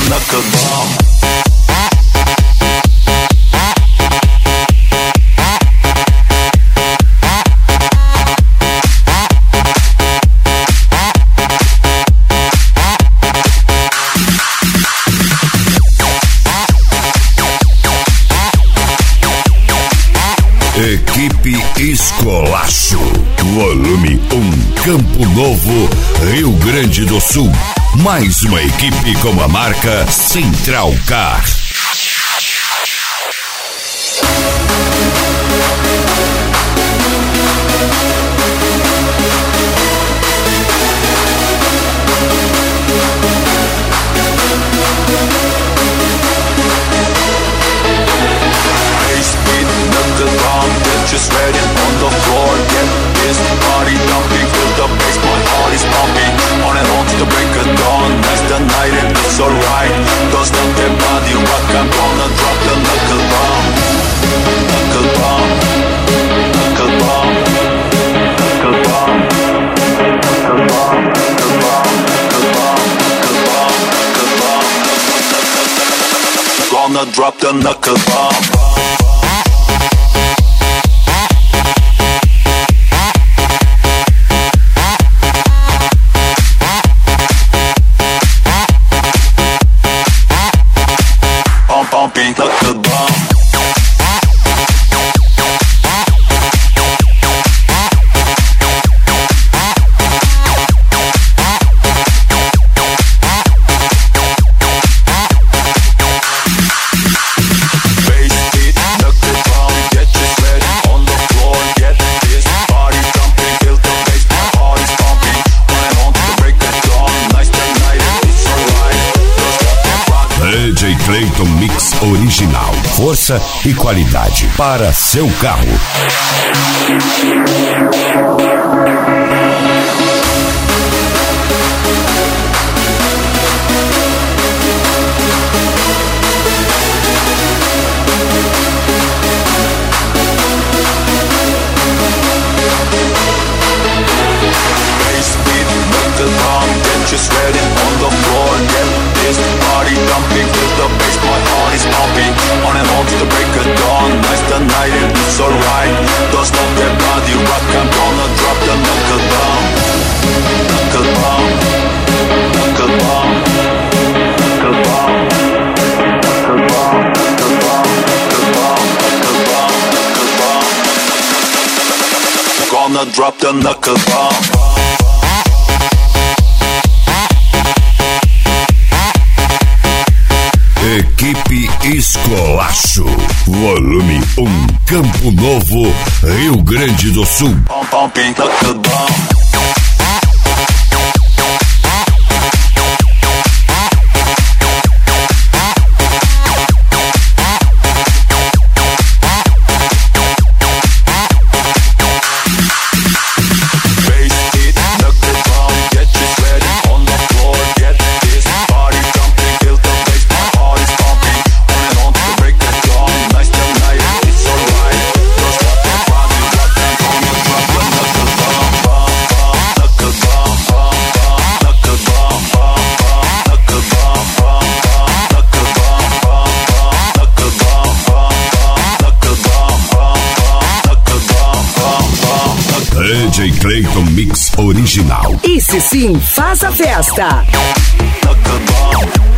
knuckle bomb. Equipe Escolacho, volume 1, Campo Novo, Rio Grande do Sul. Mais uma equipe com a marca Central Car. Just ready on the floor, get this body dumping, feel the bass, my heart is pumping, on and on to the break of dawn, nice the night and it's alright, don't stop that body rock, I'm gonna drop the knuckle bomb, knuckle bomb, knuckle bomb, knuckle bomb, knuckle bomb, knuckle bomb, knuckle bomb, knuckle bomb, knuckle bomb, gonna drop the knuckle bomb. Pumping knuckle bomb. DJ Clayton Mix original, força e qualidade para seu carro. Just ready on the floor, get this body dumping, feel the bass, my heart is pumping, on and on to the break of dawn, nice the night and it's alright, don't stop that body rock, I'm gonna drop the knuckle bomb, knuckle bomb, knuckle bomb, knuckle bomb, knuckle bomb, knuckle bomb, knuckle bomb, knuckle bomb, knuckle bomb, gonna drop the knuckle bomb. Equipe Escolacho, volume 1, Campo Novo, Rio Grande do Sul. Pumping knuckle bomb. DJ Clayton Mix original. Esse sim faz a festa. Knuckle bomb.